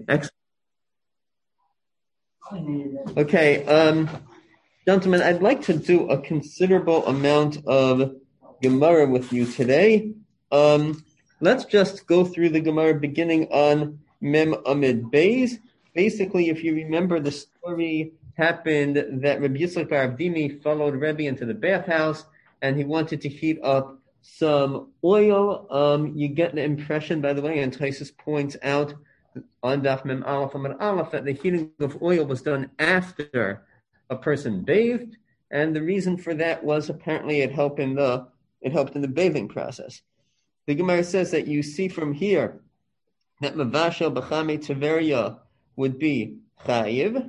excellent. Okay, gentlemen, I'd like to do a considerable amount of Gemara with you today. Let's just go through the Gemara beginning on Mem Amid Beis. Basically, if you remember, the story happened that Rabbi Yitzchak bar Avdimi followed Rebbe into the bathhouse, and he wanted to heat up some oil. You get the impression, by the way, and Taisus points out on Daf Mem Aleph Amud Aleph that the heating of oil was done after a person bathed, and the reason for that was apparently it helped in the bathing process. The Gemara says that you see from here that Mavashel B'Chame Tiveria would be Chayiv,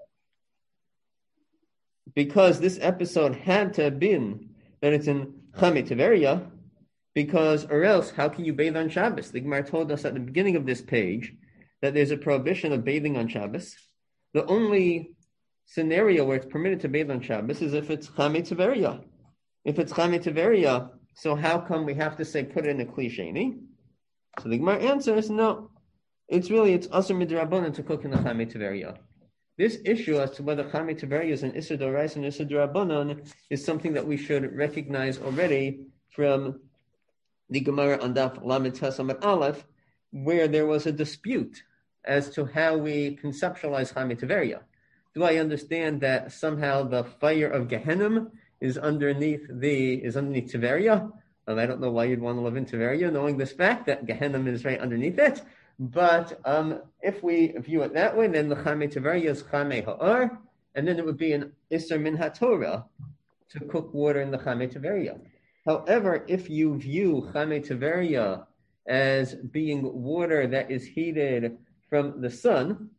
because this episode had to have been that it's in Chame Tiveria, because or else how can you bathe on Shabbos? The Gemara told us at the beginning of this page that there's a prohibition of bathing on Shabbos. The only scenario where it's permitted to bathe on Shabbos is if it's Chame Tiveria. If it's Chame Tiveria, so how come we have to say put it in a Kli Sheni? So the Gemara answers, no. It's Asur Midrabanan to cook in the Chame Tiveria. This issue as to whether Chame Tiveria is an Isur D'Oraisa and Isur D'Rabbanan is something that we should recognize already from the Gemara on Daf Lamed Tes Amud Aleph, where there was a dispute as to how we conceptualize Chame Tiveria. Do I understand that somehow the fire of Gehenna is underneath Tiveria? I don't know why you'd want to live in Tiveria, knowing this fact that Gehenna is right underneath it. But if we view it that way, then the Chame Tiveria is Chame Ha'or, and then it would be an Isser Min HaTorah to cook water in the Chame Tiveria. However, if you view Chame Tiveria as being water that is heated from the sun,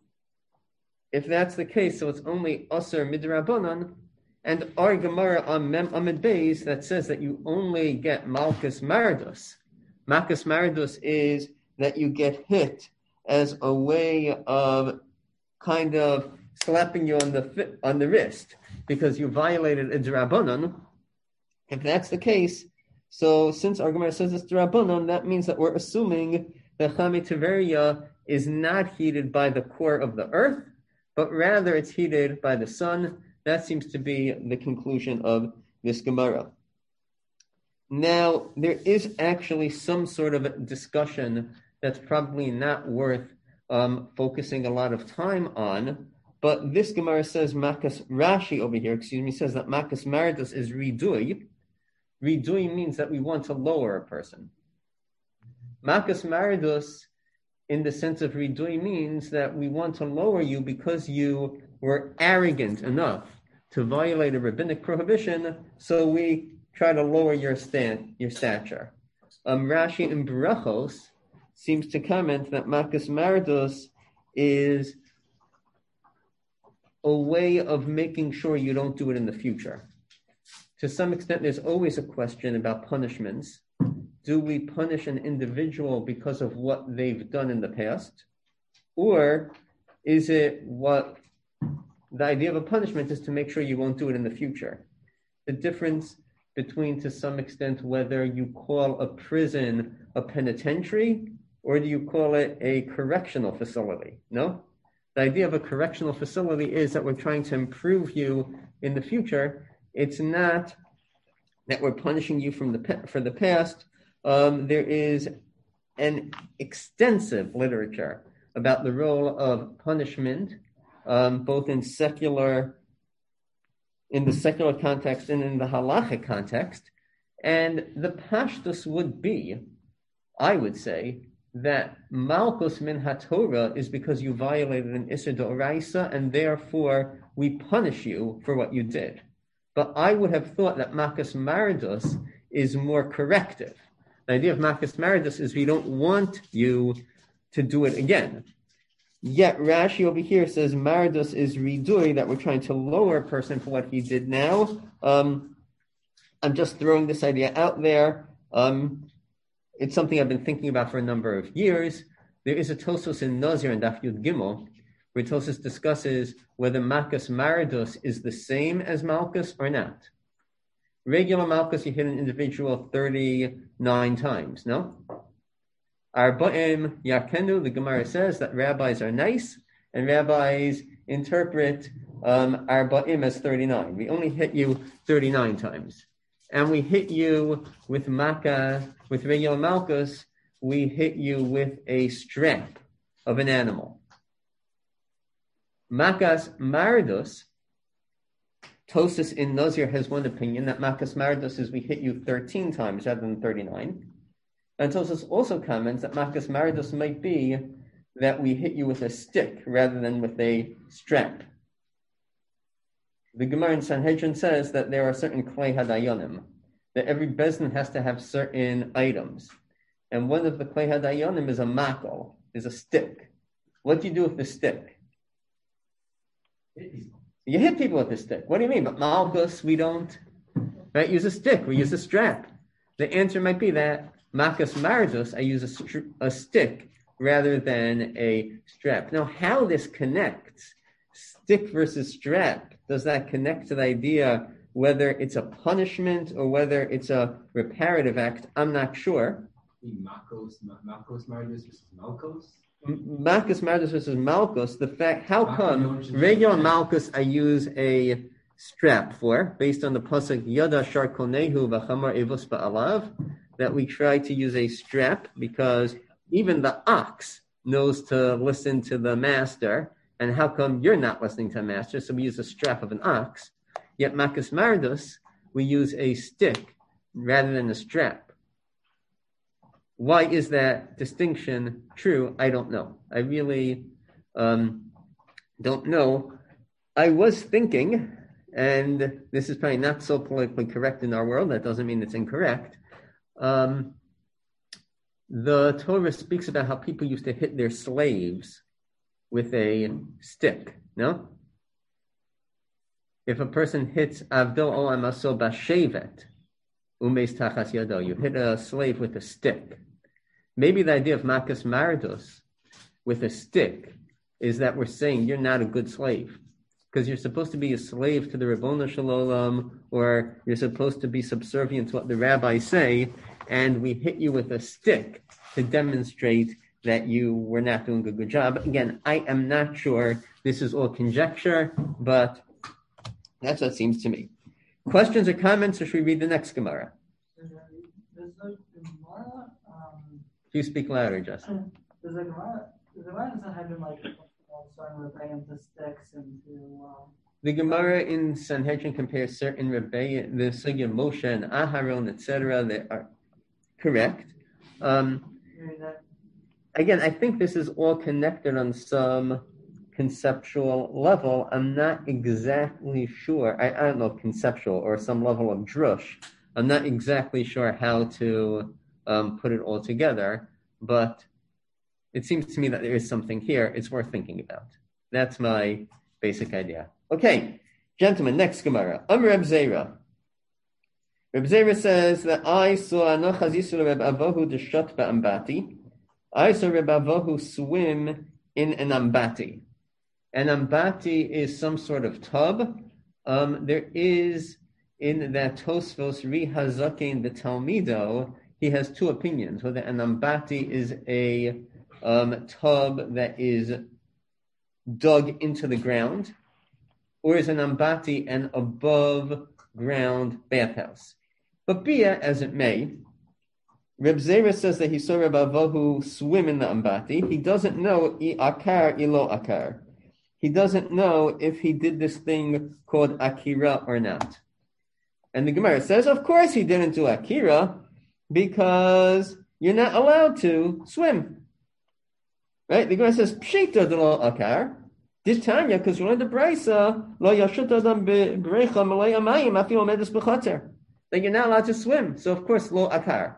if that's the case, so it's only Asur Midrabanan, and our Gemara on Mem Amid Beis that says that you only get Malchus Maridus. Malchus Maridus is that you get hit as a way of kind of slapping you on the wrist because you violated a D'Rabbanan. If that's the case, so since our Gemara says it's D'Rabbanan, that means that we're assuming that Chame Tiveria is not heated by the core of the earth, but rather it's heated by the sun. That seems to be the conclusion of this Gemara. Now, there is actually some sort of discussion that's probably not worth focusing a lot of time on, but this Gemara says, Rashi over here, says that Makas Maridus is Ridui. Ridui means that we want to lower a person. Makas Maridus, in the sense of Ridui, means that we want to lower you because you were arrogant enough to violate a rabbinic prohibition, so we try to lower your stature. Rashi in Berachos seems to comment that Makas Maridus is a way of making sure you don't do it in the future. To some extent, there's always a question about punishments. Do we punish an individual because of what they've done in the past? Or is it what the idea of a punishment is to make sure you won't do it in the future? The difference between, to some extent, whether you call a prison a penitentiary or do you call it a correctional facility? No? The idea of a correctional facility is that we're trying to improve you in the future. It's not that we're punishing you for the past. There is an extensive literature about the role of punishment, both in the secular context and in the halachic context. And the pashtus would be, I would say, that Malchus Min HaTorah is because you violated an Isur D'Oraisa, and therefore we punish you for what you did. But I would have thought that Makas Maridus is more corrective. The idea of Makas Maridus is we don't want you to do it again. Yet Rashi over here says Maridus is Ridui, that we're trying to lower a person for what he did now. I'm just throwing this idea out there. It's something I've been thinking about for a number of years. There is a Tosos in Nazir and Daf Yud Gimel, where Tosos discusses whether Makas Maridus is the same as Malchus or not. Regular Malchus, you hit an individual 39 times, no? Arba'im yakenu, the Gemara says that rabbis are nice, and rabbis interpret Arba'im as 39. We only hit you 39 times. And we hit you with Makkah, with Regel Malchus, we hit you with a strap of an animal. Makas Mardus, Tosis in Nazir has one opinion that Makas Mardus is we hit you 13 times rather than 39. And Tosis also comments that Makas Mardus might be that we hit you with a stick rather than with a strap. The Gemara in Sanhedrin says that there are certain Klei Hadayonim, that every Bezdin has to have certain items. And one of the Klei Hadayonim is a makal, is a stick. What do you do with the stick? You hit people with the stick. What do you mean? But Malchus, we don't right, use a stick. We use a strap. The answer might be that Makas Mardus, I use a stick rather than a strap. Now, how this connects, stick versus strap, does that connect to the idea whether it's a punishment or whether it's a reparative act? I'm not sure. Makos Mardus versus Malchus? Makas Mardus versus Malchus, the fact, how come regular Malchus I use a strap for, based on the pasuk Yada Shar Konehu V'Chamar Evus Ba'alav, that we try to use a strap because even the ox knows to listen to the master, and how come you're not listening to the master? So we use a strap of an ox. Yet Makas Mardus, we use a stick rather than a strap. Why is that distinction true? I don't know. I really don't know. I was thinking, and this is probably not so politically correct in our world, that doesn't mean it's incorrect. The Torah speaks about how people used to hit their slaves with a stick, no? If a person hits Avdo o Amaso Bashevet, Umes Tachas Yado, you hit a slave with a stick. Maybe the idea of Makas Mardus with a stick is that we're saying you're not a good slave because you're supposed to be a slave to the Ribono Shel Olam, or you're supposed to be subservient to what the rabbis say, and we hit you with a stick to demonstrate that you were not doing a good job. Again, I am not sure. This is all conjecture, but that's what it seems to me. Questions or comments, or should we read the next Gemara? You speak louder, Justin. Does the Gemara have been like starting with bringing the sticks into? The Gemara in Sanhedrin compares certain rebellion, the Sugya Moshe and Aharon, etc. They are correct. Again, I think this is all connected on some conceptual level. I'm not exactly sure. I don't know, conceptual or some level of drush. I'm not exactly sure how to put it all together, but it seems to me that there is something here it's worth thinking about. That's my basic idea. Okay, gentlemen, next Gemara. Reb Zera. Reb Zera says that I saw Reb Avohu Deshat Ba'ambati. I saw Reb Avohu swim in an ambati. An ambati is some sort of tub. There is in that Tosfos Ri Hazakin B'Talmido, he has two opinions, whether an ambati is a tub that is dug into the ground, or is an ambati an above ground bathhouse. But be it as it may, Reb Zera says that he saw Reb Avohu swim in the ambati. He doesn't know akar ilo akar. He doesn't know if he did this thing called akira or not. And the Gemara says, of course he didn't do akira because you're not allowed to swim. Right? The Gemara says, pshita de lo akar. This Tanya, because we learned the Brisa, lo yashut adam b'brecha malay amayim afil omedes b'chater. That you're not allowed to swim. So of course, lo akar.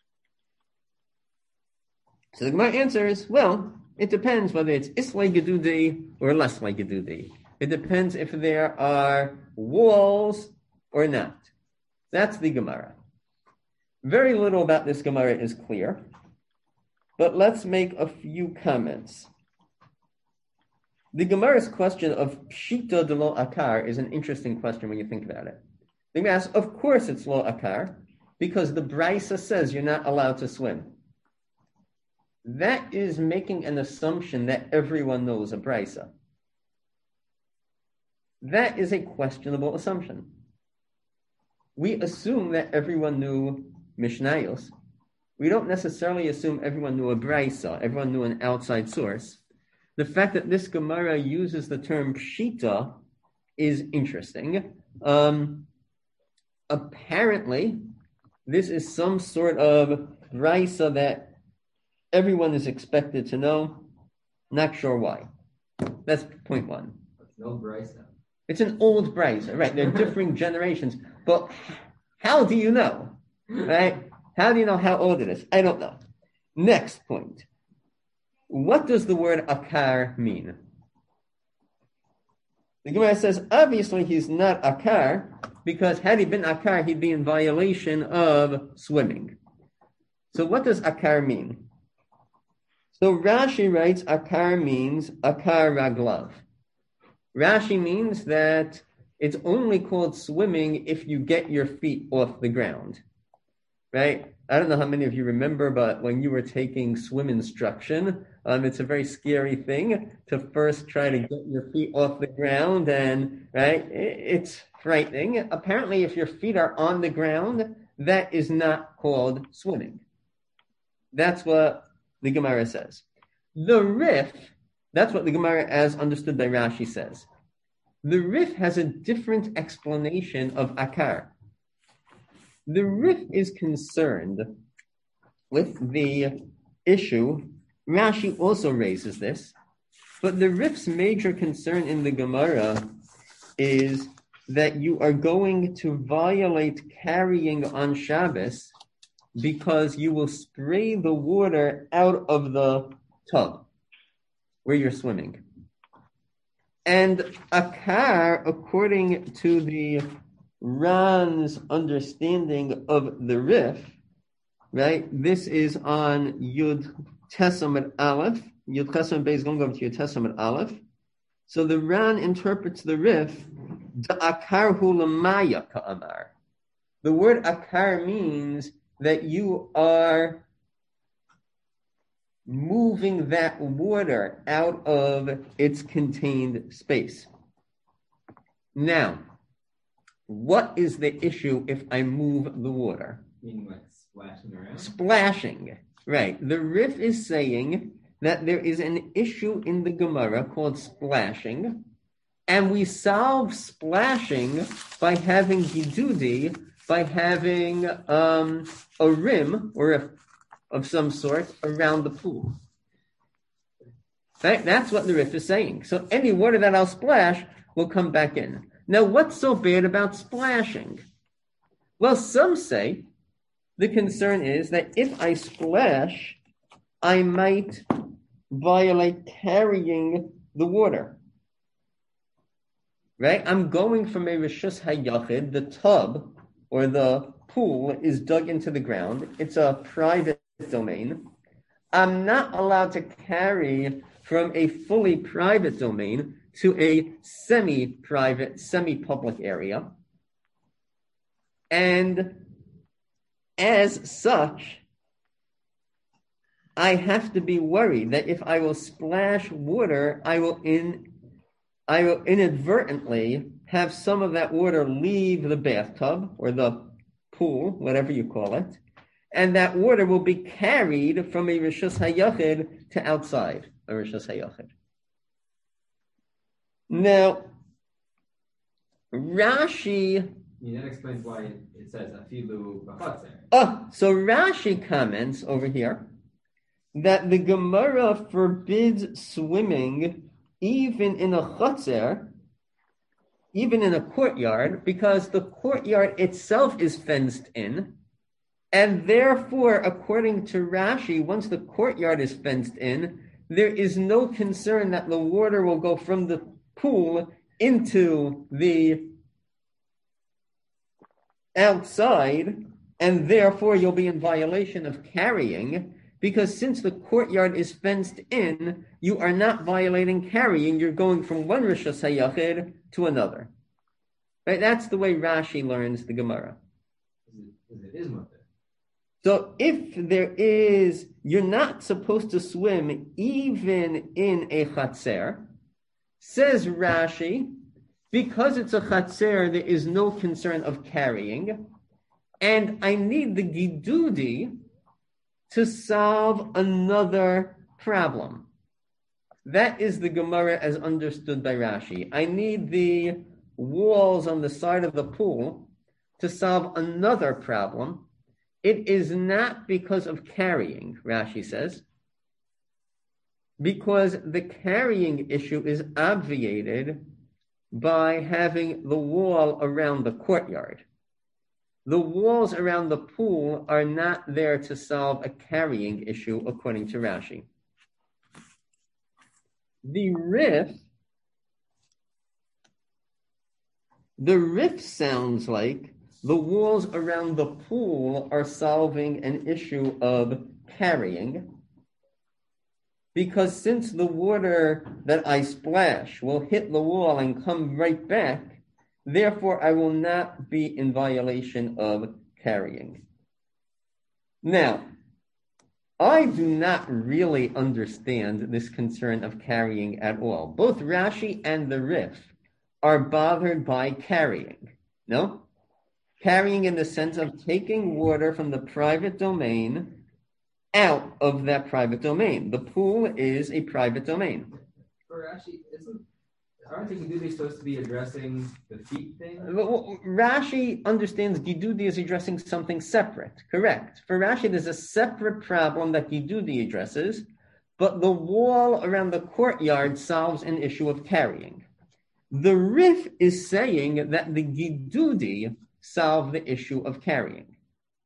So the Gemara answers, well, it depends whether it's islay gedudi or leslay gedudi. It depends if there are walls or not. That's the Gemara. Very little about this Gemara is clear, but let's make a few comments. The Gemara's question of pshita de lo akar is an interesting question when you think about it. The Gemara asks, of course it's lo akar, because the Brisa says you're not allowed to swim. that is making an assumption that everyone knows a brisa. That is a questionable assumption. We assume that everyone knew Mishnayos. We don't necessarily assume everyone knew a brisa, everyone knew an outside source. The fact that this Gemara uses the term pshita is interesting. Apparently, this is some sort of brisa that everyone is expected to know. Not sure why. That's point one. It's no brisa. It's an old brisa, right? They're differing generations. But how do you know, right? How do you know how old it is? I don't know. Next point. What does the word akar mean? The Gemara says, obviously he's not akar, because had he been akar, he'd be in violation of swimming. So what does akar mean? So Rashi writes akar means akar raglav. Rashi means that it's only called swimming if you get your feet off the ground, right? I don't know how many of you remember, but when you were taking swim instruction, it's a very scary thing to first try to get your feet off the ground, and right, it's frightening. Apparently, if your feet are on the ground, that is not called swimming. That's what the Gemara says. The Rif, that's what the Gemara as understood by Rashi says. The Rif has a different explanation of akar. The Rif is concerned with the issue. Rashi also raises this, but the Rif's major concern in the Gemara is that you are going to violate carrying on Shabbos because you will spray the water out of the tub where you're swimming. And akar, according to the Ran's understanding of the Rif, right? This is on Yud Tesamid Aleph. Yud Tesamid Beis going over to Yud Tesamid Aleph. So the Ran interprets the Rif, the akar hu lamaya ka'amar. The word akar means that you are moving that water out of its contained space. Now, what is the issue if I move the water? Meaning like splashing around? Splashing, right. The Rif is saying that there is an issue in the Gemara called splashing, and we solve splashing by having gidudi, by having a rim or of some sort around the pool. Right? That's what the Rif is saying. So any water that I'll splash will come back in. Now, what's so bad about splashing? Well, some say the concern is that if I splash, I might violate carrying the water. Right? I'm going from a Rishus HaYachid, the tub or the pool is dug into the ground. It's a private domain. I'm not allowed to carry from a fully private domain to a semi-private, semi-public area. And as such, I have to be worried that if I will splash water, I will inadvertently have some of that water leave the bathtub or the pool, whatever you call it, and that water will be carried from a Rishus HaYachid to outside a Rishus HaYachid. Now, Rashi... That explains why it says afilu b'chatzer. So Rashi comments over here that the Gemara forbids swimming even in a chatzer, even in a courtyard, because the courtyard itself is fenced in, and therefore, according to Rashi, once the courtyard is fenced in, there is no concern that the water will go from the pool into the outside, and therefore you'll be in violation of carrying, because since the courtyard is fenced in, you are not violating carrying, you're going from one Rishus HaYachid to another. Right? That's the way Rashi learns the Gemara. It is mutter. So if you're not supposed to swim even in a chatzer, says Rashi, because it's a chatzer, there is no concern of carrying, and I need the gidudi to solve another problem. That is the Gemara as understood by Rashi. I need the walls on the side of the pool to solve another problem. It is not because of carrying, Rashi says, because the carrying issue is obviated by having the wall around the courtyard. The walls around the pool are not there to solve a carrying issue, according to Rashi. The Rif sounds like the walls around the pool are solving an issue of carrying, because since the water that I splash will hit the wall and come right back, therefore I will not be in violation of carrying. Now, I do not really understand this concern of carrying at all. Both Rashi and the Rif are bothered by carrying. No? Carrying in the sense of taking water from the private domain out of that private domain. The pool is a private domain. For Rashi, aren't the Gidudi supposed to be addressing the feet thing? Rashi understands Gidudi is addressing something separate. Correct. For Rashi, there's a separate problem that Gidudi addresses, but the wall around the courtyard solves an issue of carrying. The Rif is saying that the Gidudi solve the issue of carrying.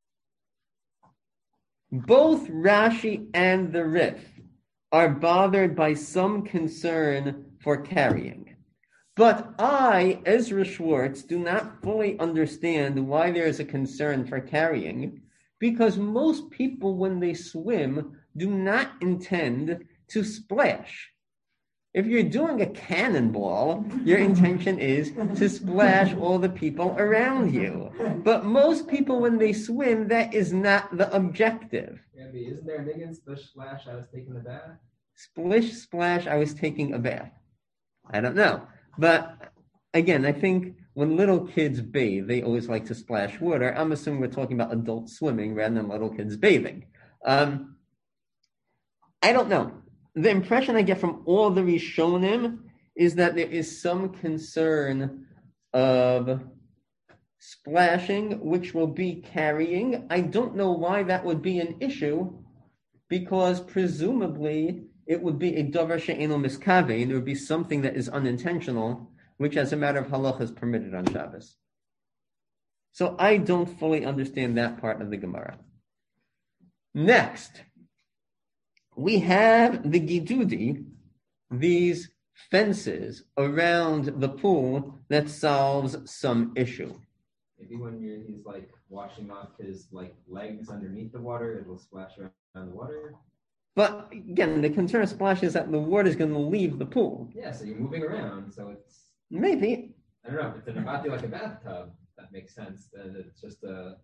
Both Rashi and the Rif are bothered by some concern for carrying. But I, Ezra Schwartz, do not fully understand why there is a concern for carrying, because most people, when they swim, do not intend to splash. If you're doing a cannonball, your intention is to splash all the people around you. But most people, when they swim, that is not the objective. Yeah, but isn't there a niggin splish splash? I was taking a bath. Splish splash, I was taking a bath. I don't know. But again, I think when little kids bathe, they always like to splash water. I'm assuming we're talking about adult swimming rather than little kids bathing. I don't know. The impression I get from all the Rishonim is that there is some concern of splashing, which will be carrying. I don't know why that would be an issue, because presumably it would be a davar she'eino miskavein. There would be something that is unintentional, which as a matter of halacha is permitted on Shabbos. So I don't fully understand that part of the Gemara. Next, we have the Gidudi, these fences around the pool that solves some issue. Maybe when he's like washing off his legs underneath the water, it will splash around the water. But again, the concern of splash is that the water is going to leave the pool. Yeah, so you're moving around, so it's... Maybe. I don't know, if it's an abati like a bathtub, that makes sense. Then it's just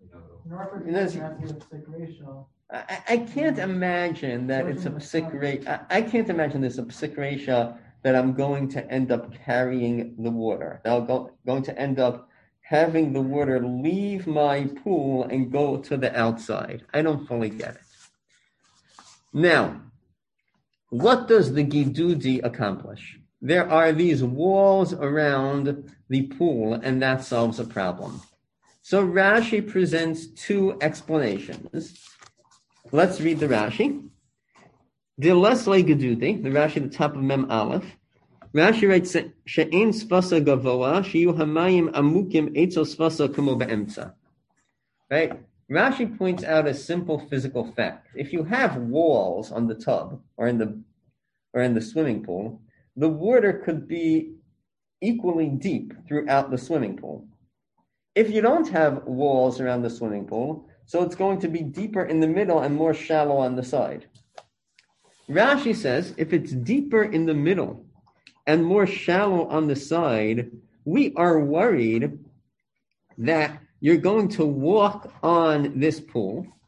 I can't imagine that it's a psik reisha. I can't imagine this a psik reisha that I'm going to end up carrying the water. That I'm going to end up having the water leave my pool and go to the outside. I don't fully get it. Now, what does the Gidudi accomplish? There are these walls around the pool, and that solves a problem. So Rashi presents two explanations. Let's read the Rashi. Dilesle Gidudi, the Rashi at the top of Mem Aleph. Rashi writes, She'en sfasa gavoa, she'yu hamayim amukim etzo sfasa kumo be'emtza. Right? Rashi points out a simple physical fact. If you have walls on the tub or in the swimming pool, the water could be equally deep throughout the swimming pool. If you don't have walls around the swimming pool, so it's going to be deeper in the middle and more shallow on the side. Rashi says if it's deeper in the middle and more shallow on the side, we are worried that you're going to walk on this pool.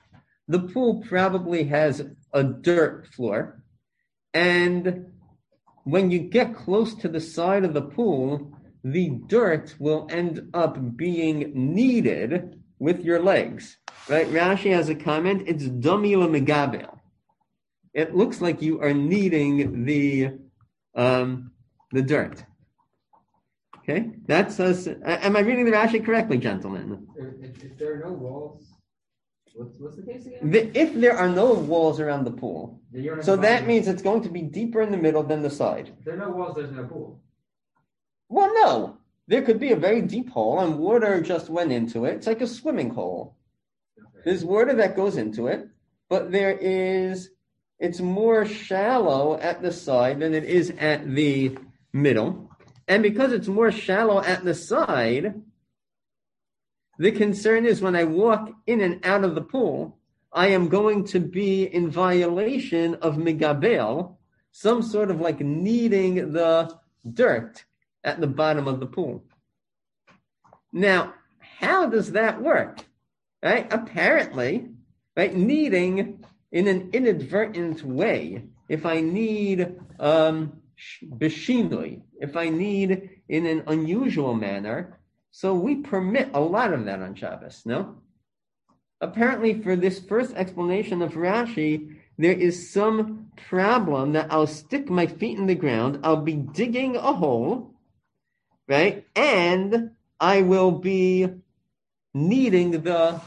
the pool probably has a dirt floor. And when you get close to the side of the pool, the dirt will end up being kneaded with your legs. Right? Rashi has a comment, it's dami lemegabel. It looks like you are kneading the dirt. Okay? That's us. Am I reading the Rashi correctly, gentlemen? If there are no walls, what's the case again? If there are no walls around the pool, so that means it's going to be deeper in the middle than the side. If there are no walls, there's no pool. Well, no. There could be a very deep hole and water just went into it. It's like a swimming hole. Okay. There's water that goes into it, but it's more shallow at the side than it is at the middle. And because it's more shallow at the side, the concern is when I walk in and out of the pool, I am going to be in violation of megabel, some sort of like kneading the dirt at the bottom of the pool. Now, how does that work? Right? Apparently, right, kneading in an inadvertent way, if I need beshinui, if I need in an unusual manner, so we permit a lot of that on Shabbos, no? Apparently, for this first explanation of Rashi, there is some problem that I'll stick my feet in the ground, I'll be digging a hole, right? And I will be kneading the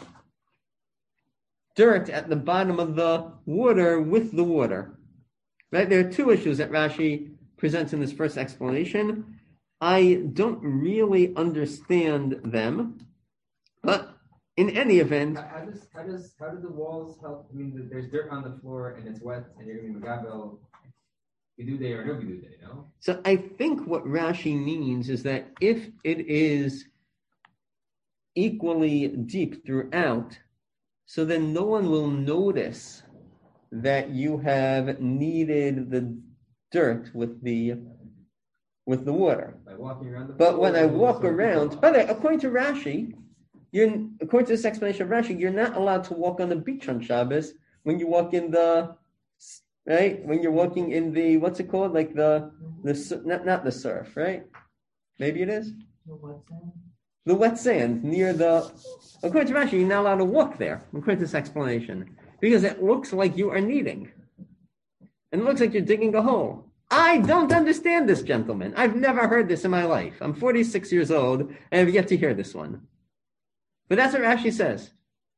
dirt at the bottom of the water with the water. Right? There are two issues that Rashi presents in this first explanation. I don't really understand them, but in any event, how do the walls help? I mean, there's dirt on the floor and it's wet, and you're going to be megabel Gedude or no Gedude, you know? So I think what Rashi means is that if it is equally deep throughout, so then no one will notice that you have kneaded the dirt with the water. By walking around the but pool, when I walk around, by the way, according to Rashi, according to this explanation of Rashi, you're not allowed to walk on the beach on Shabbos when you walk in the, right? When you're walking in the, what's it called? Like the not the surf, right? Maybe it is? The wet sand? The wet sand near the, according to Rashi, you're not allowed to walk there, according to this explanation, because it looks like you are kneading. And it looks like you're digging a hole. I don't understand this, gentlemen. I've never heard this in my life. I'm 46 years old, and I've yet to hear this one. But that's what Rashi says.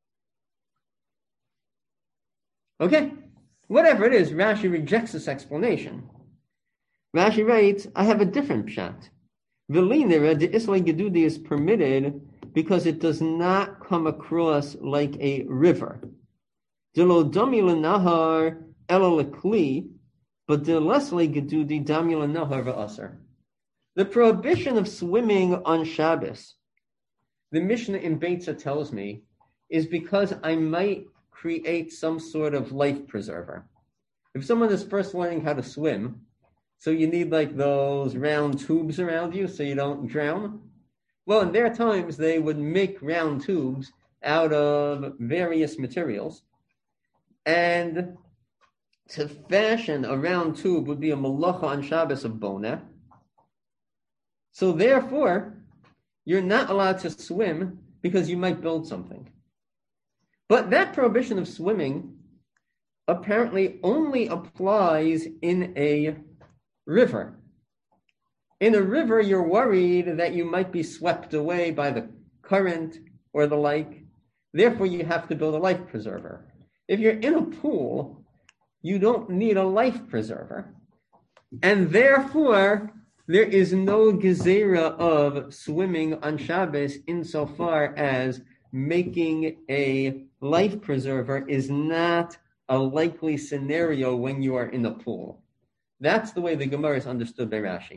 Okay? Whatever it is, Rashi rejects this explanation. Rashi writes, I have a different pshat. V'linera, the Islay Gedudi is permitted because it does not come across like a river. Delo dami l'nahar ela l'kli, but the Leslie Gedudi dami l'nahar v'asar. The prohibition of swimming on Shabbos, the Mishnah in Beitza tells me, is because I might create some sort of life preserver. If someone is first learning how to swim, so you need like those round tubes around you so you don't drown. Well, in their times, they would make round tubes out of various materials. And to fashion a round tube would be a malacha on Shabbos of bona. So therefore, you're not allowed to swim because you might build something. But that prohibition of swimming apparently only applies in a river. In a river, you're worried that you might be swept away by the current or the like. Therefore, you have to build a life preserver. If you're in a pool, you don't need a life preserver. And therefore, there is no gezerah of swimming on Shabbos insofar as making a life preserver is not a likely scenario when you are in a pool. That's the way the Gemara is understood by Rashi.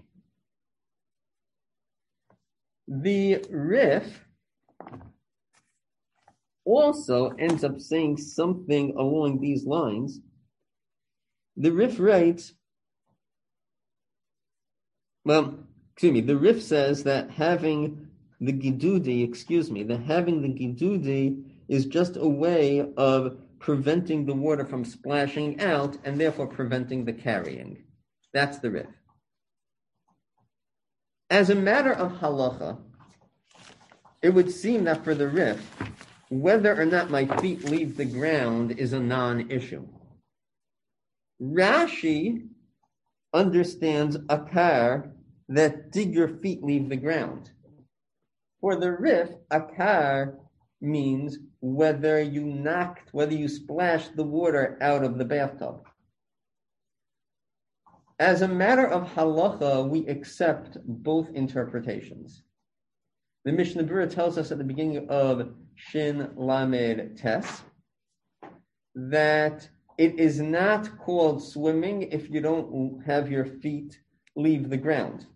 The Rif also ends up saying something along these lines. The Rif writes, the Rif says that having the Gedudi is just a way of preventing the water from splashing out and therefore preventing the carrying. That's the Rif. As a matter of halacha, it would seem that for the Rif, whether or not my feet leave the ground is a non-issue. Rashi understands akar, that did your feet leave the ground. For the Rif, akar means whether you splashed the water out of the bathtub. As a matter of halacha, we accept both interpretations. The Mishnah Berurah tells us at the beginning of Shin Lamed Tes that it is not called swimming if you don't have your feet leave the ground.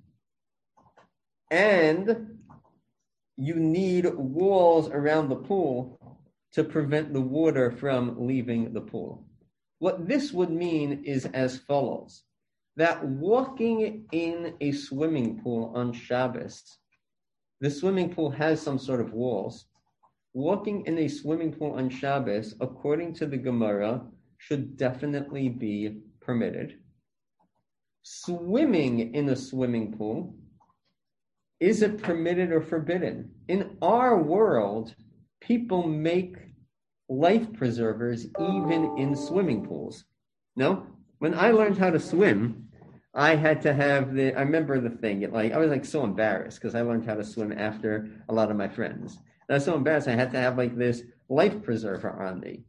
And you need walls around the pool to prevent the water from leaving the pool. What this would mean is as follows, that walking in a swimming pool on Shabbos, the swimming pool has some sort of walls. Walking in a swimming pool on Shabbos, according to the Gemara, should definitely be permitted. Swimming in a swimming pool, is it permitted or forbidden? In our world, people make life preservers even in swimming pools. No? When I learned how to swim, I had to have I remember the thing, I was so embarrassed because I learned how to swim after a lot of my friends. And I was so embarrassed I had to have this life preserver on me.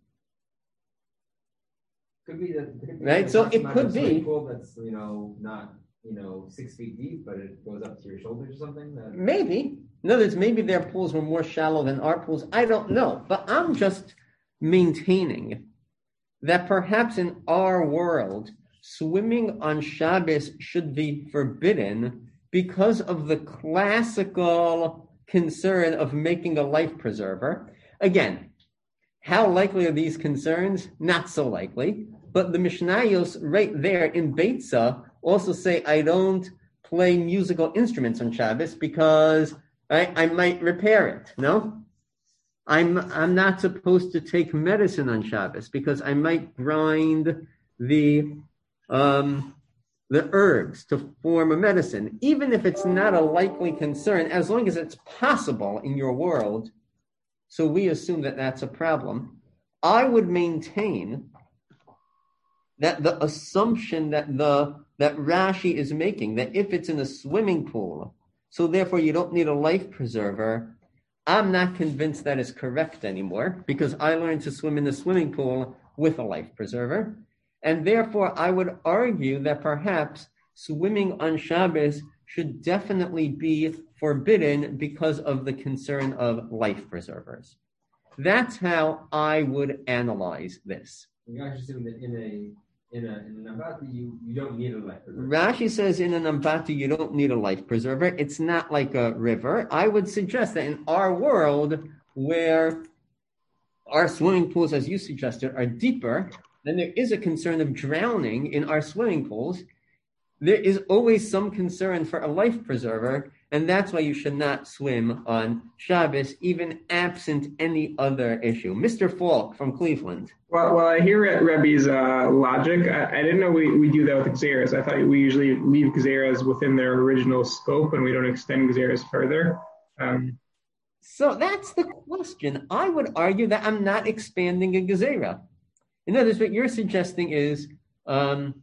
Could be right? So it could be pool that's not 6 feet deep, but it goes up to your shoulders or something. Maybe. In other words, maybe their pools were more shallow than our pools. I don't know, but I'm just maintaining that perhaps in our world, swimming on Shabbos should be forbidden because of the classical concern of making a life preserver. Again, how likely are these concerns? Not so likely. But the Mishnayos right there in Beitza also say, I don't play musical instruments on Shabbos because I might repair it. No? I'm not supposed to take medicine on Shabbos because I might grind the herbs to form a medicine. Even if it's not a likely concern, as long as it's possible in your world, so we assume that that's a problem. I would maintain that the assumption that Rashi is making, that if it's in a swimming pool, so therefore you don't need a life preserver, I'm not convinced that is correct anymore, because I learned to swim in the swimming pool with a life preserver. And therefore I would argue that perhaps swimming on Shabbos should definitely be forbidden because of the concern of life preservers. That's how I would analyze this. You actually assume that in an ambati, you don't need a life preserver. Rashi says in an ambati you don't need a life preserver. It's not like a river. I would suggest that in our world, where our swimming pools, as you suggested, are deeper, then there is a concern of drowning in our swimming pools. There is always some concern for a life preserver, and that's why you should not swim on Shabbos, even absent any other issue. Mr. Falk from Cleveland. Well, I hear Rebbe's logic. I didn't know we do that with Gzeras. I thought we usually leave Gzeras within their original scope and we don't extend Gzeras further. So that's the question. I would argue that I'm not expanding a Gezerah. In other words, what you're suggesting is, I'm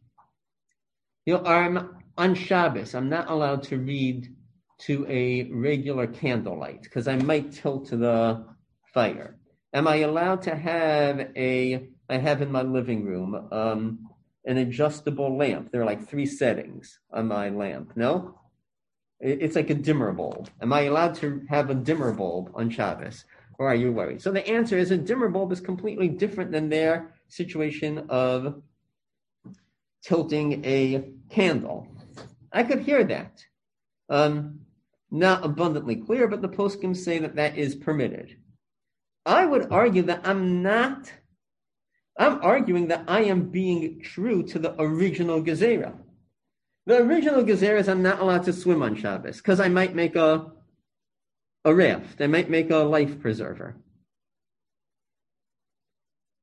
on Shabbos, I'm not allowed to read to a regular candlelight because I might tilt to the fire. Am I allowed to have I have in my living room an adjustable lamp. There are like 3 settings on my lamp. No? It's like a dimmer bulb. Am I allowed to have a dimmer bulb on Shabbos? Or are you worried? So the answer is a dimmer bulb is completely different than their situation of tilting a candle. I could hear that. Not abundantly clear, but the poskim say that is permitted. I would argue that I'm arguing that I am being true to the original Gezerah. The original Gezerah is I'm not allowed to swim on Shabbos because I might make a raft. I might make a life preserver.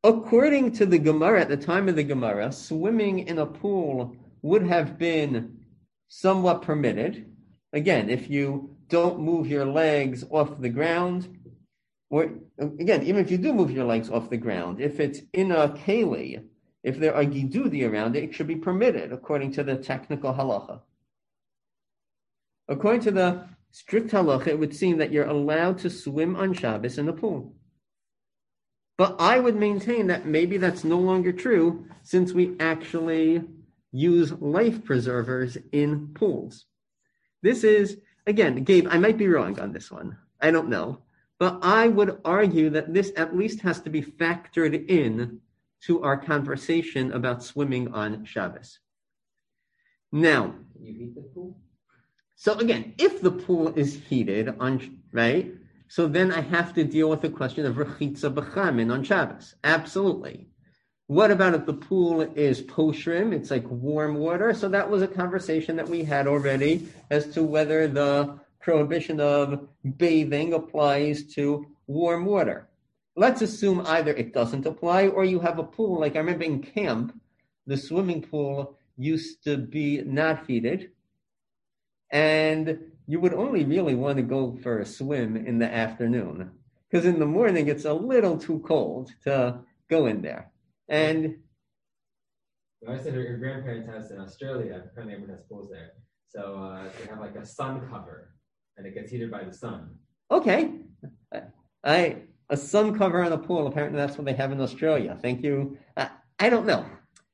According to the Gemara, at the time of the Gemara, swimming in a pool would have been somewhat permitted. Again, if you don't move your legs off the ground, or again, even if you do move your legs off the ground, if it's in a keli, if there are gidudi around it, it should be permitted according to the technical halacha. According to the strict halacha, it would seem that you're allowed to swim on Shabbos in the pool. But I would maintain that maybe that's no longer true since we actually use life preservers in pools. This is, again, Gabe, I might be wrong on this one. I don't know. But I would argue that this at least has to be factored in to our conversation about swimming on Shabbos. Now, you heat the pool? So again, if the pool is heated right? So then I have to deal with the question of rechitza b'chamin on Shabbos. Absolutely. What about if the pool is poshrim? It's like warm water. So that was a conversation that we had already as to whether the prohibition of bathing applies to warm water. Let's assume either it doesn't apply or you have a pool. Like I remember in camp, the swimming pool used to be not heated. And you would only really want to go for a swim in the afternoon because in the morning it's a little too cold to go in there. And I said your grandparents' house in Australia, apparently everyone has pools there. So they have like a sun cover and it gets heated by the sun. Okay. A sun cover on a pool, apparently that's what they have in Australia. Thank you. I don't know.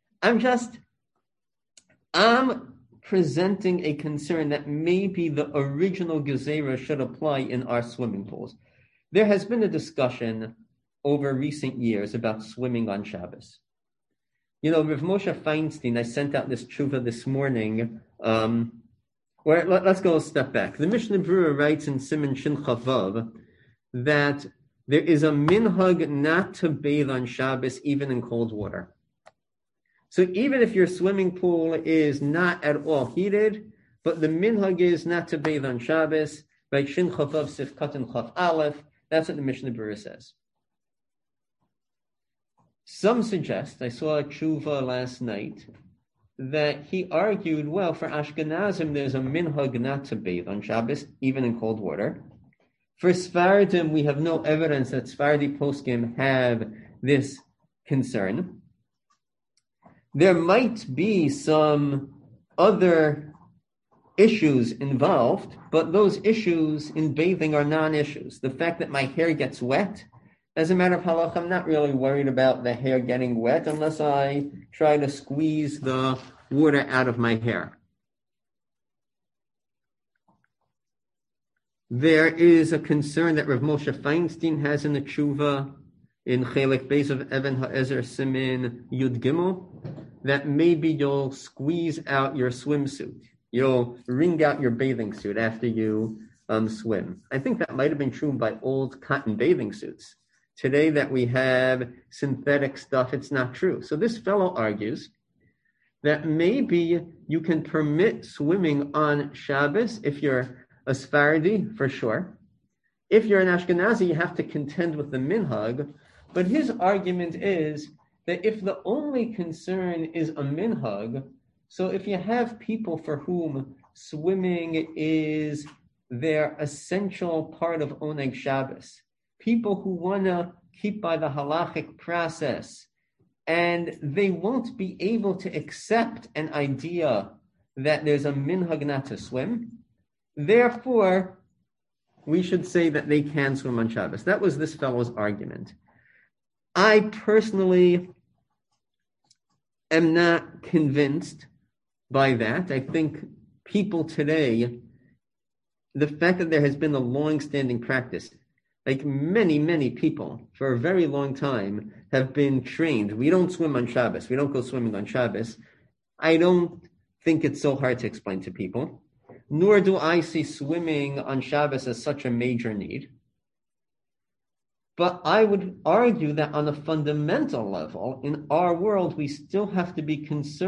I'm presenting a concern that maybe the original gezerah should apply in our swimming pools. There has been a discussion over recent years about swimming on Shabbos. You know, Rav Moshe Feinstein, I sent out this tshuva this morning, let's go a step back. The Mishnah Berurah writes in Siman Shin Chavav that there is a minhag not to bathe on Shabbos even in cold water. So even if your swimming pool is not at all heated, but the minhag is not to bathe on Shabbos, right? Shin Chavav Sif Katan Chav Aleph, that's what the Mishnah Berurah says. Some suggest, I saw a tshuva last night, that he argued, well, for Ashkenazim, there's a minhag not to bathe on Shabbos, even in cold water. For Sfardim, we have no evidence that Sfardi poskim have this concern. There might be some other issues involved, but those issues in bathing are non-issues. The fact that my hair gets wet, as a matter of halach, I'm not really worried about the hair getting wet unless I try to squeeze the water out of my hair. There is a concern that Rav Moshe Feinstein has in the tshuva in Chelek Beis of Even HaEzer Simin Yud Gimel, that maybe you'll squeeze out your swimsuit. You'll wring out your bathing suit after you swim. I think that might have been true by old cotton bathing suits. Today that we have synthetic stuff, it's not true. So this fellow argues that maybe you can permit swimming on Shabbos if you're a Sephardi, for sure. If you're an Ashkenazi, you have to contend with the minhag. But his argument is that if the only concern is a minhag, so if you have people for whom swimming is their essential part of Oneg Shabbos, people who want to keep by the halachic process, and they won't be able to accept an idea that there's a minhag not to swim, therefore, we should say that they can swim on Shabbos. That was this fellow's argument. I personally am not convinced by that. I think people today, the fact that there has been a long-standing practice, like many people for a very long time have been trained. We don't swim on Shabbos. We don't go swimming on Shabbos. I don't think it's so hard to explain to people, nor do I see swimming on Shabbos as such a major need. But I would argue that on a fundamental level, in our world, we still have to be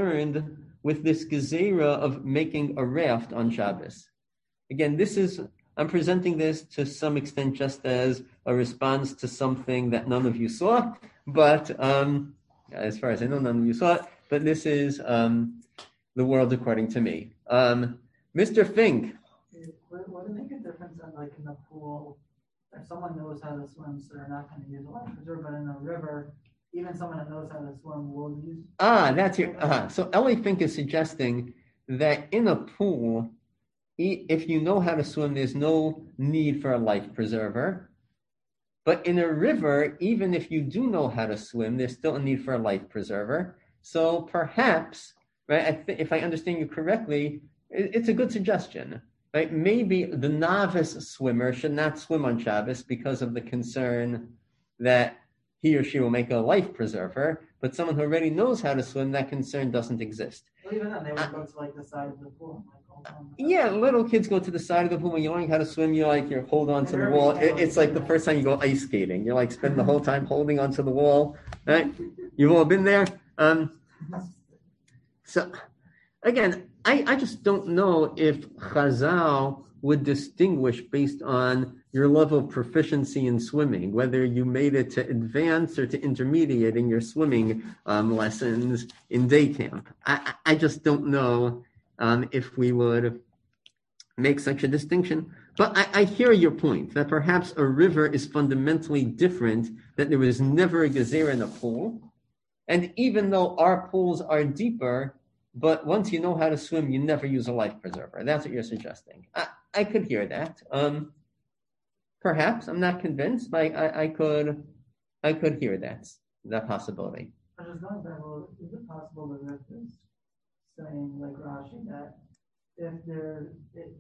concerned with this gezerah of making a raft on Shabbos. Again, this is I'm presenting this to some extent just as a response to something that none of you saw, but as far as I know, none of you saw it, but this is the world according to me. Mr. Fink. Would it make a difference in the pool, if someone knows how to swim, so they're not going to use a life preserver, but in a river, even someone that knows how to swim will use. That's your. So Ellie Fink is suggesting that in a pool, if you know how to swim, there's no need for a life preserver. But in a river, even if you do know how to swim, there's still a need for a life preserver. So perhaps, right, if I understand you correctly, it's a good suggestion. Right? Maybe the novice swimmer should not swim on Shabbos because of the concern that he or she will make a life preserver, but someone who already knows how to swim, that concern doesn't exist. Well, even then, they would go to the side of the pool. Yeah, little kids go to the side of the pool when you're learning how to swim. You hold on to the wall. It's like the first time you go ice skating. You spend the whole time holding onto the wall. Right? You've all been there. So again, I just don't know if Chazal would distinguish based on your level of proficiency in swimming, whether you made it to advanced or to intermediate in your swimming lessons in day camp. I just don't know if we would make such a distinction. But I hear your point, that perhaps a river is fundamentally different, that there was never a gezerah in a pool. And even though our pools are deeper, but once you know how to swim, you never use a life preserver. That's what you're suggesting. I could hear that. Perhaps, I'm not convinced, but I could hear that possibility. I was going back, is it possible that Riff is saying, like Rashi, that if there's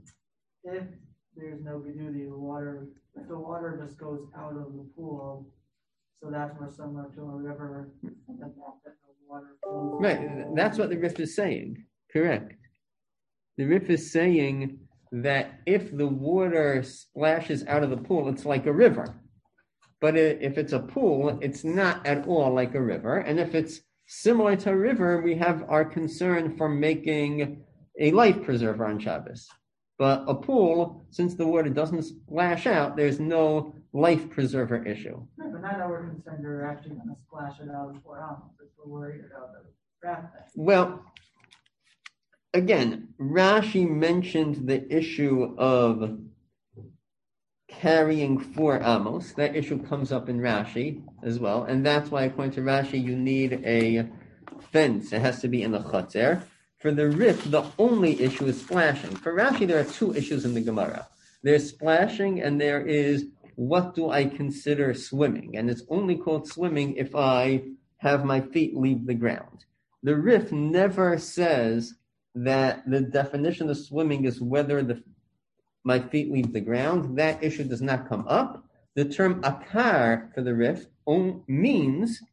no Gedudi, if the water just goes out of the pool, so that's more similar to a river, and the fact that the water flows. Right, that's what the Rif is saying. Correct. The Rif is saying that if the water splashes out of the pool, it's like a river. But if it's a pool, it's not at all like a river. And if it's similar to a river, we have our concern for making a life preserver on Shabbos. But a pool, since the water doesn't splash out, there's no life preserver issue. Right, but now that we're concerned you're actually going to splash it out of 4 ounces, we're worried about the draft. Well, again, Rashi mentioned the issue of carrying 4 amos. That issue comes up in Rashi as well, and that's why, according to Rashi, you need a fence. It has to be in the chotzer. For the Rif, the only issue is splashing. For Rashi, there are 2 issues in the Gemara. There's splashing, and there is what do I consider swimming? And it's only called swimming if I have my feet leave the ground. The Rif never says that the definition of swimming is whether my feet leave the ground. That issue does not come up. The term akar for the Rif means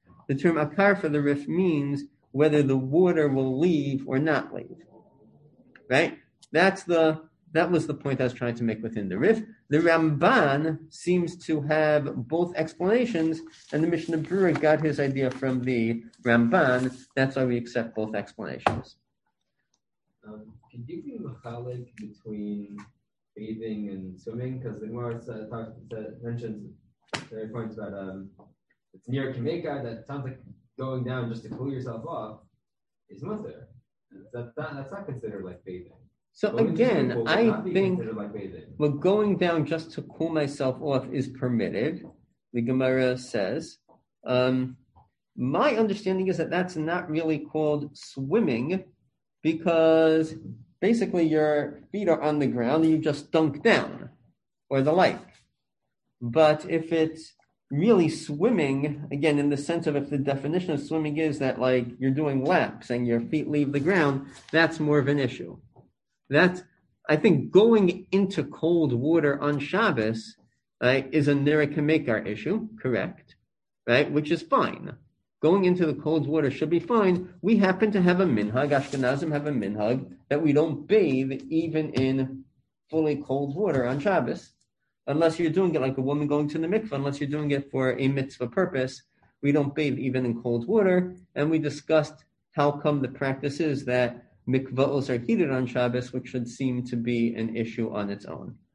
whether the water will leave or not leave. Right? That was the point I was trying to make within the Rif. The Ramban seems to have both explanations, and the Mishnah Berurah got his idea from the Ramban. That's why we accept both explanations. Could you be machalik between bathing and swimming? Because the Gemara mentions very points about it's near Kameka, that sounds like going down just to cool yourself off is mutter. That's not considered like bathing. So going again, I think like going down just to cool myself off is permitted. The Gemara says. My understanding is that that's not really called swimming, because basically your feet are on the ground and you just dunk down, or the like. But if it's really swimming, again, in the sense of if the definition of swimming is that like you're doing laps and your feet leave the ground, that's more of an issue. I think going into cold water on Shabbos is a Nera Kamekar issue, correct, right? Which is fine. Going into the cold water should be fine. We happen to have a minhag, Ashkenazim have a minhag, that we don't bathe even in fully cold water on Shabbos, unless you're doing it like a woman going to the mikveh, unless you're doing it for a mitzvah purpose. We don't bathe even in cold water, and we discussed how come the practice is that mikvahos are heated on Shabbos, which should seem to be an issue on its own.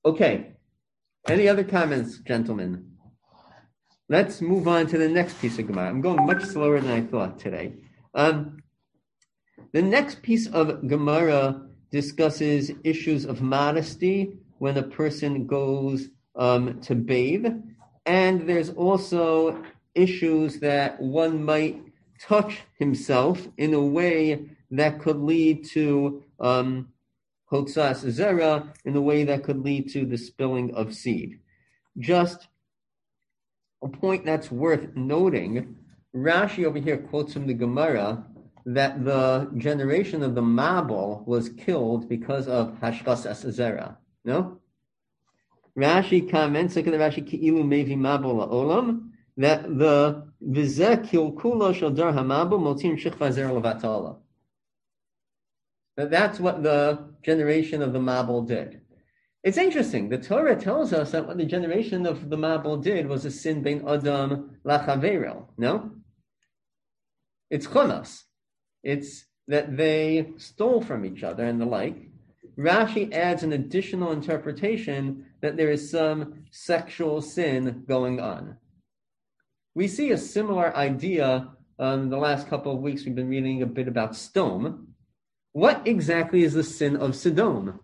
Okay. Any other comments, gentlemen? Let's move on to the next piece of Gemara. I'm going much slower than I thought today. The next piece of Gemara discusses issues of modesty when a person goes to bathe. And there's also issues that one might touch himself in a way that could lead to hotzas zera, in a way that could lead to the spilling of seed. Just a point that's worth noting, Rashi over here quotes from the Gemara that the generation of the Mabul was killed because of hashchasas zera. No? Rashi comments, look at the Rashi, Ki'ilu mevi Mabul la'olam, that the vizeh kilkulo shel dar hamabul motzim shichva zera levatala. That's what the generation of the Mabul did. It's interesting. The Torah tells us that what the generation of the Mabul did was a sin bein Adam lachavero. No? It's chonas. It's that they stole from each other and the like. Rashi adds an additional interpretation that there is some sexual sin going on. We see a similar idea. The last couple of weeks we've been reading a bit about Sodom. What exactly is the sin of Sodom?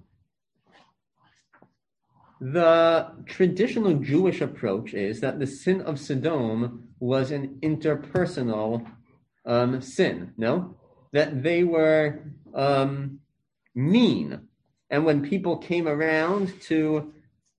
The traditional Jewish approach is that the sin of Sodom was an interpersonal sin, no? That they were mean. And when people came around to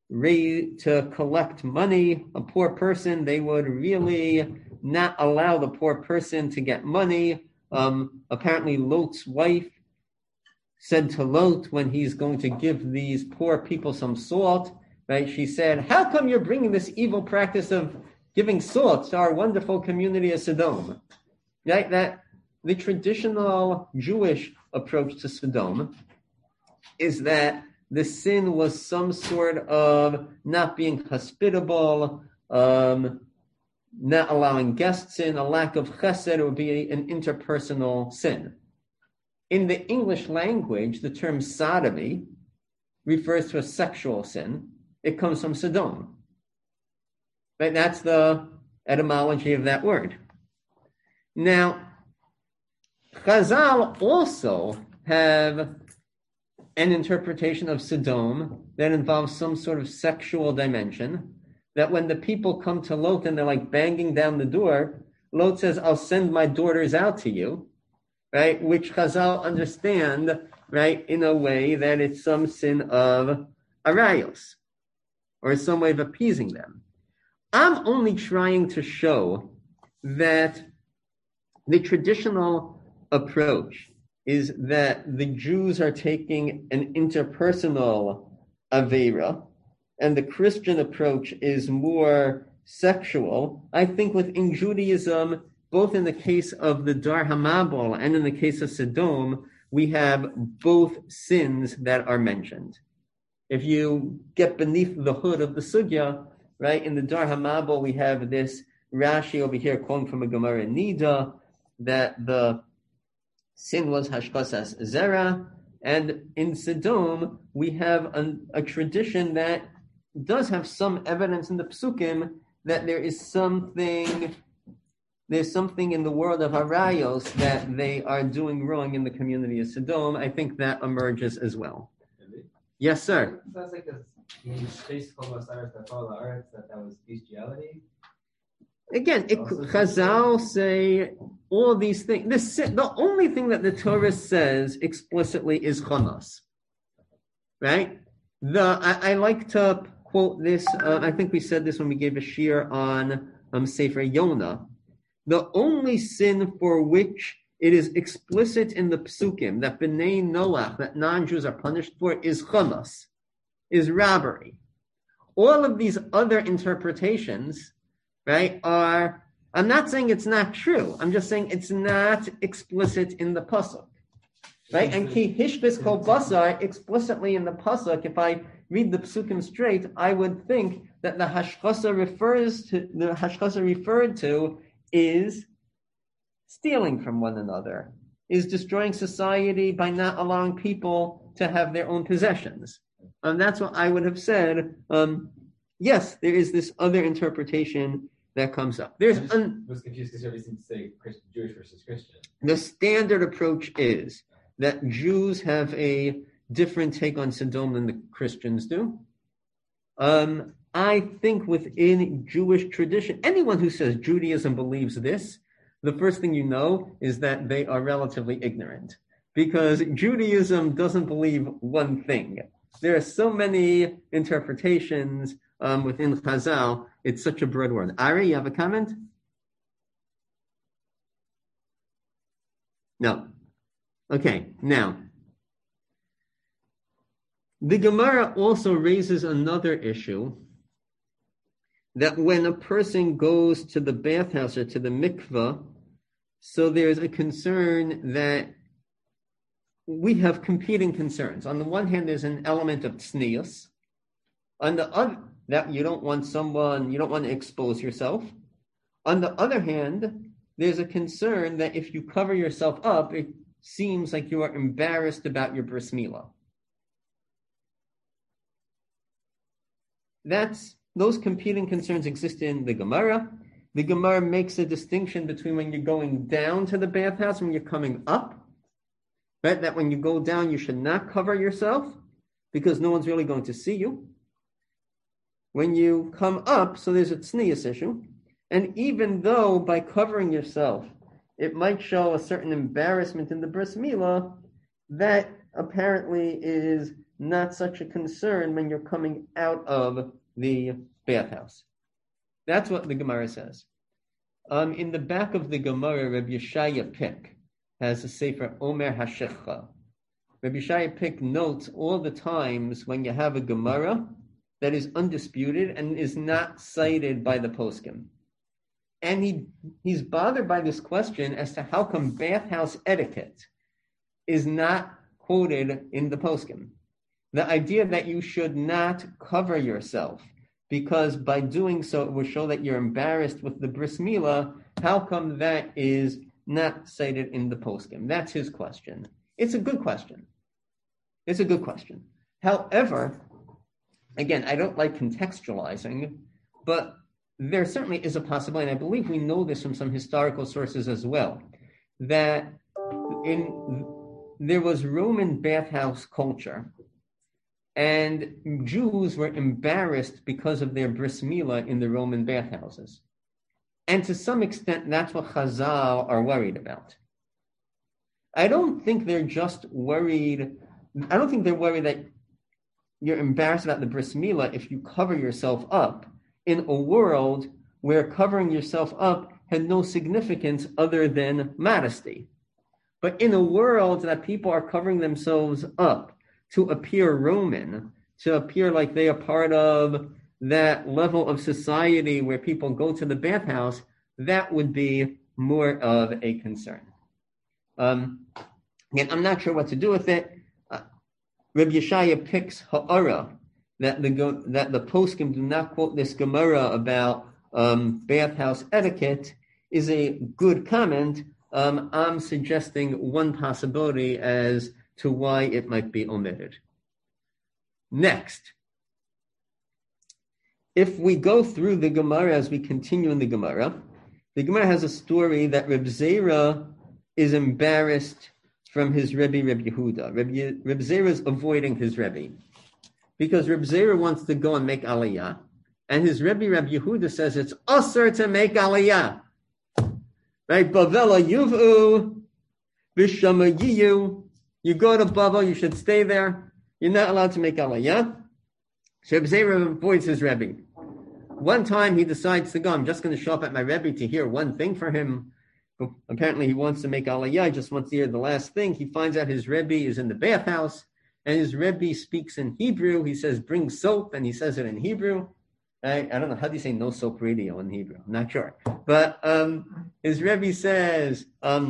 collect money, a poor person, they would really not allow the poor person to get money. Apparently Lot's wife said to Lot when he's going to give these poor people some salt, right? She said, how come you're bringing this evil practice of giving salt to our wonderful community of Sodom? Right? That the traditional Jewish approach to Sodom is that the sin was some sort of not being hospitable, not allowing guests in, a lack of chesed. It would be an interpersonal sin. In the English language, the term sodomy refers to a sexual sin. It comes from Sodom. Right? That's the etymology of that word. Now, Chazal also have an interpretation of Sodom that involves some sort of sexual dimension, that when the people come to Lot and they're like banging down the door, Lot says, I'll send my daughters out to you. Right, which Chazal understand, right, in a way that it's some sin of arayos, or some way of appeasing them. I'm only trying to show that the traditional approach is that the Jews are taking an interpersonal avera, and the Christian approach is more sexual. I think within Judaism, both in the case of the Dar HaMabul and in the case of Sodom, we have both sins that are mentioned. If you get beneath the hood of the sugya, right, in the Dar HaMabul, we have this Rashi over here quoting from a Gemara Nida that the sin was hashkasas zera, and in Sodom, we have a tradition that does have some evidence in the Psukim that there's something in the world of Arayos that they are doing wrong in the community of Sodom. I think that emerges as well. Really? Yes, sir. Sounds like that was bestiality. Again, Chazal say all these things. The only thing that the Torah says explicitly is chamas. Right? I like to quote this. I think we said this when we gave a shir on Sefer Yonah. The only sin for which it is explicit in the Psukim that B'nai Noach, that non-Jews are punished for, is chamas, is robbery. All of these other interpretations, right, I'm not saying it's not true. I'm just saying it's not explicit in the pasuk, right? And ki hishbis kol basar, explicitly in the pasuk, if I read the psukim straight, I would think that the hashchasa referred to is stealing from one another, is destroying society by not allowing people to have their own possessions. That's what I would have said. Yes, there is this other interpretation that comes up. I was confused because everybody seems to say Jewish versus Christian. The standard approach is that Jews have a different take on Sodom than the Christians do. I think within Jewish tradition, anyone who says Judaism believes this, the first thing you know is that they are relatively ignorant, because Judaism doesn't believe one thing. There are so many interpretations within Chazal. It's such a broad word. Ari, you have a comment? No. Okay, now, the Gemara also raises another issue, that when a person goes to the bathhouse or to the mikveh, so there's a concern that we have competing concerns. On the one hand, there's an element of tznius. On the other, that you don't want to expose yourself. On the other hand, there's a concern that if you cover yourself up, it seems like you are embarrassed about your bris milah. Those competing concerns exist in the Gemara. The Gemara makes a distinction between when you're going down to the bathhouse and when you're coming up. Right? That when you go down, you should not cover yourself because no one's really going to see you. When you come up, so there's a tznius issue. And even though by covering yourself, it might show a certain embarrassment in the bris milah, that apparently is not such a concern when you're coming out of the bathhouse. That's what the Gemara says. In the back of the Gemara, Rabbi Yeshaya Pick has a sefer Omer Hashechcha. Rabbi Yeshaya Pick notes all the times when you have a Gemara that is undisputed and is not cited by the poskim. And he's bothered by this question as to how come bathhouse etiquette is not quoted in the poskim. The idea that you should not cover yourself because by doing so it will show that you're embarrassed with the bris milah, how come that is not cited in the poskim? That's his question. It's a good question. However, again, I don't like contextualizing, but there certainly is a possibility, and I believe we know this from some historical sources as well, that there was Roman bathhouse culture, and Jews were embarrassed because of their bris milah in the Roman bathhouses. And to some extent, that's what Chazal are worried about. I don't think they're worried that you're embarrassed about the bris milah if you cover yourself up in a world where covering yourself up had no significance other than modesty. But in a world that people are covering themselves up to appear Roman, to appear like they are part of that level of society where people go to the bathhouse, that would be more of a concern. Again, I'm not sure what to do with it. Rabbi Yeshaya picks ha'ara, that the poskim do not quote this Gemara about bathhouse etiquette, is a good comment. I'm suggesting one possibility as to why it might be omitted. Next, if we go through the Gemara as we continue in the Gemara has a story that Reb Zera is embarrassed from his Rebbe, Reb Yehuda. Reb Zera is avoiding his Rebbe because Reb Zera wants to go and make Aliyah, and his Rebbe, Reb Yehuda, says it's usher to make Aliyah. Right? Bavela Yuvu, Vishamayiyu. You go to Bavel, you should stay there. You're not allowed to make Aliyah. So Reb Zera avoids his Rebbe. One time he decides to go, I'm just going to show up at my Rebbe to hear one thing for him. But apparently he wants to make Aliyah, he just wants to hear the last thing. He finds out his Rebbe is in the bathhouse, and his Rebbe speaks in Hebrew. He says, bring soap, and he says it in Hebrew. I don't know, how do you say no soap radio in Hebrew? I'm not sure. But his Rebbe says,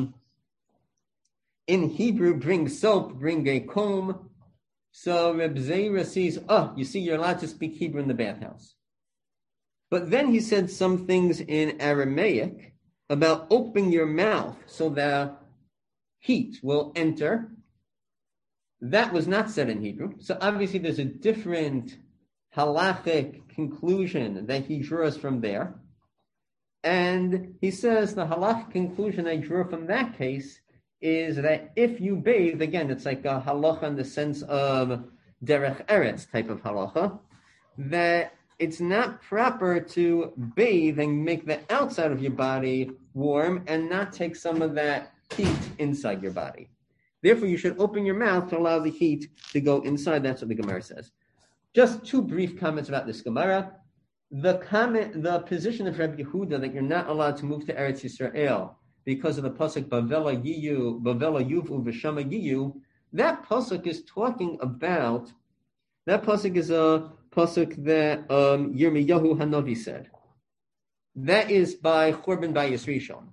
in Hebrew, bring soap, bring a comb. So Reb Zera sees, you see, you're allowed to speak Hebrew in the bathhouse. But then he said some things in Aramaic about opening your mouth so the heat will enter. That was not said in Hebrew. So obviously there's a different halachic conclusion that he draws from there. And he says the halachic conclusion I drew from that case is that if you bathe, again, it's like a halacha in the sense of derech eretz type of halacha, that it's not proper to bathe and make the outside of your body warm and not take some of that heat inside your body. Therefore, you should open your mouth to allow the heat to go inside. That's what the Gemara says. Just two brief comments about this Gemara. The position of Rabbi Yehuda that you're not allowed to move to Eretz Yisrael because of the pasuk Bavela Yuvu V'Shama Yiyu, that pasuk is talking about, that pasuk is a pasuk that Yirmiyahu Hanavi said. That is by Churban Bayis Rishon.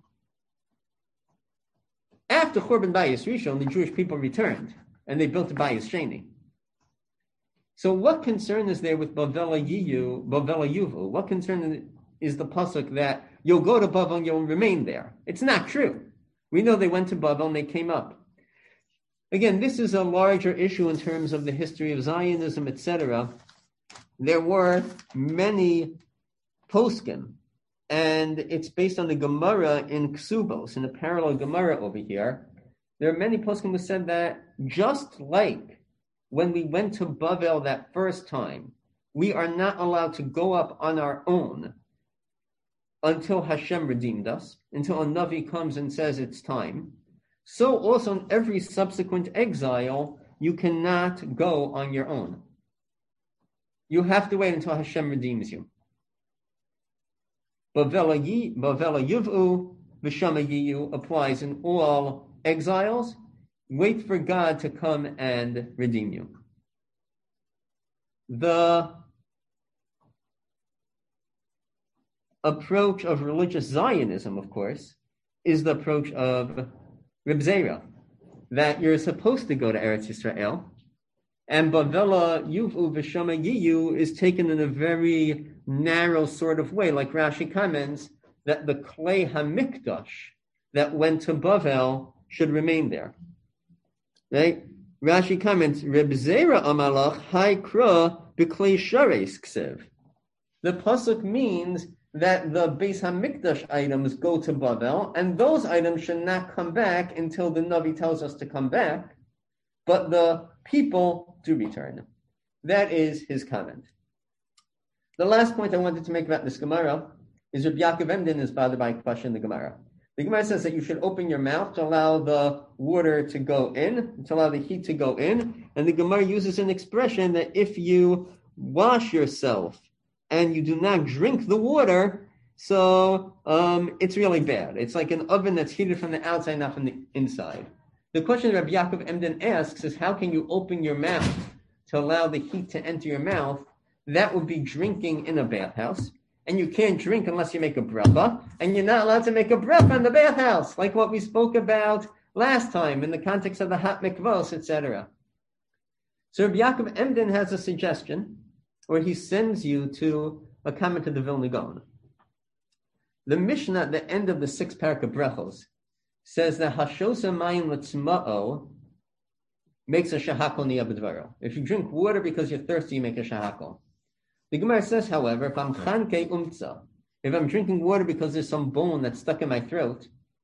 After Churban Bayis Rishon, the Jewish people returned and they built a Bayis Sheni. So what concern is there with Bavela Yuvu? What concern is the pasuk that you'll go to Bavel and you'll remain there? It's not true. We know they went to Bavel and they came up. Again, this is a larger issue in terms of the history of Zionism, etc. There were many poskim, and it's based on the Gemara in Ksubos, in the parallel Gemara over here. There are many poskim who said that just like when we went to Bavel that first time, we are not allowed to go up on our own until Hashem redeemed us, until a Navi comes and says it's time. So also in every subsequent exile, you cannot go on your own. You have to wait until Hashem redeems you. Bavela Yuvu V'Shama Yiyu applies in all exiles. Wait for God to come and redeem you. The approach of religious Zionism, of course, is the approach of Reb Zera, that you're supposed to go to Eretz Yisrael, and Bavela Yuvu V'Shama Yiyu is taken in a very narrow sort of way, like Rashi comments, that the Klei HaMikdash that went to Bavel should remain there. Right? Rashi comments, Reb Zera Amalach Haikra B'Klei Shareis Ksev. The pasuk means that the Beis HaMikdash items go to Bavel, and those items should not come back until the Navi tells us to come back, but the people do return. That is his comment. The last point I wanted to make about this Gemara is Rabbi Yaakov Emden is bothered by a question in the Gemara. The Gemara says that you should open your mouth to allow the water to go in, to allow the heat to go in, and the Gemara uses an expression that if you wash yourself and you do not drink the water, so it's really bad. It's like an oven that's heated from the outside, not from the inside. The question Rabbi Yaakov Emden asks is, how can you open your mouth to allow the heat to enter your mouth? That would be drinking in a bathhouse. And you can't drink unless you make a bracha, and you're not allowed to make a bracha in the bathhouse, like what we spoke about last time in the context of the hot mikvos, etc. So Rabbi Yaakov Emden has a suggestion where he sends you to a comment of the Vilna Gaon. The Mishnah at the end of the 6th parak of Brachos says that Hashosa Mayim L'tzma'o makes a shahakol niyabedvaro. If you drink water because you're thirsty, you make a shahakol. The Gemara says, however, if I'm chanke umtza, if I'm drinking water because there's some bone that's stuck in my throat,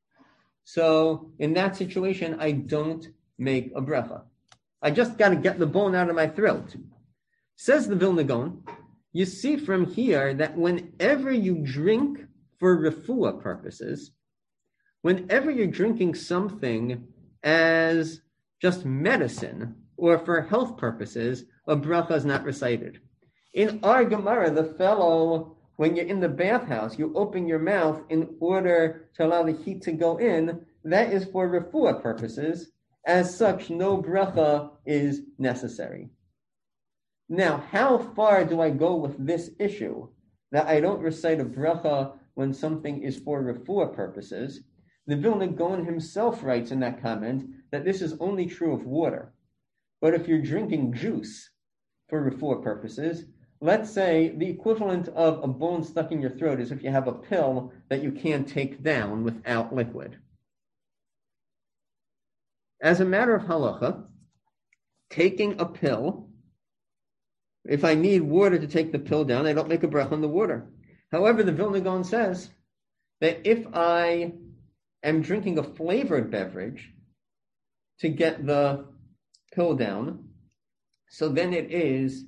so in that situation, I don't make a bracha. I just got to get the bone out of my throat. Says the Vilna Gaon, you see from here that whenever you drink for refuah purposes, whenever you're drinking something as just medicine or for health purposes, a bracha is not recited. In our Gemara, the fellow, when you're in the bathhouse, you open your mouth in order to allow the heat to go in. That is for refuah purposes. As such, no bracha is necessary. Now, how far do I go with this issue, that I don't recite a bracha when something is for refuah purposes? The Vilna Gaon himself writes in that comment that this is only true of water. But if you're drinking juice for refuah purposes, let's say the equivalent of a bone stuck in your throat is if you have a pill that you can't take down without liquid. As a matter of halacha, taking a pill, if I need water to take the pill down, I don't make a bracha on the water. However, the Vilna Gaon says that if I am drinking a flavored beverage to get the pill down, so then there is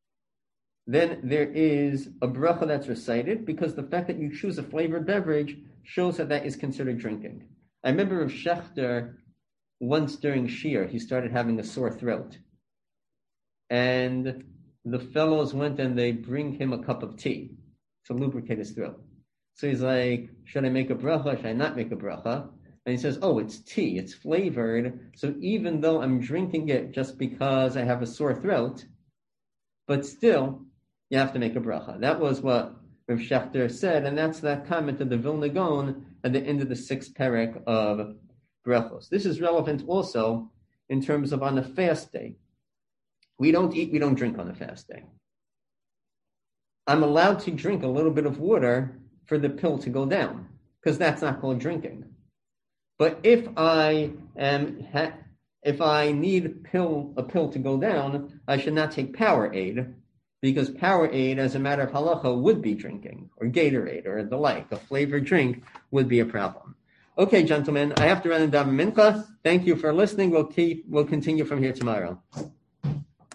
a bracha that's recited, because the fact that you choose a flavored beverage shows that is considered drinking. I remember Rav Shechter, once during Shir, he started having a sore throat. And the fellows went and they bring him a cup of tea to lubricate his throat. So he's like, should I make a bracha? Should I not make a bracha? And he says, oh, it's tea. It's flavored. So even though I'm drinking it just because I have a sore throat, but still, you have to make a bracha. That was what Rav Shechter said, and that's that comment of the Vilna Gaon at the end of the 6th perek of brachos. This is relevant also in terms of on a fast day. We don't eat, we don't drink on a fast day. I'm allowed to drink a little bit of water for the pill to go down, because that's not called drinking. But if I need a pill to go down, I should not take Powerade, because Powerade, as a matter of halacha, would be drinking, or Gatorade, or the like. A flavored drink would be a problem. Okay, gentlemen, I have to run and daven mincha. Thank you for listening. We'll continue from here tomorrow.